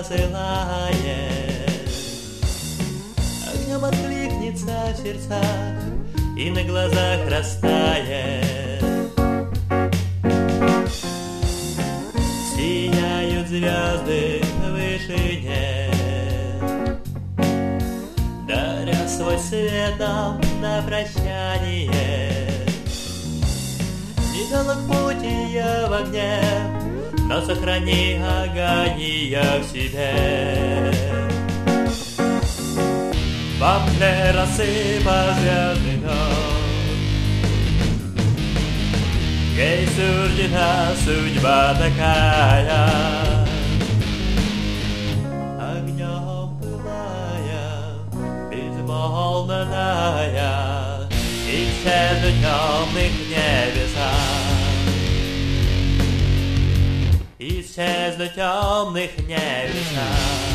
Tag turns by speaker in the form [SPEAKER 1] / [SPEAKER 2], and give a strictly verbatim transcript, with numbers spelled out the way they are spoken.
[SPEAKER 1] посылает. Огнем откликнется в сердцах и на глазах растает. Сияют звезды в вышине, даря свой свет нам на прощание. Недолг путь я в огне, но сохрани огонь я в себе. Во мгле рассыпа звездный ночь, ей суждена судьба такая. Огнем пылая, безмолвная, исчезнуть в темных небесах, исчезнуть в темных небесах.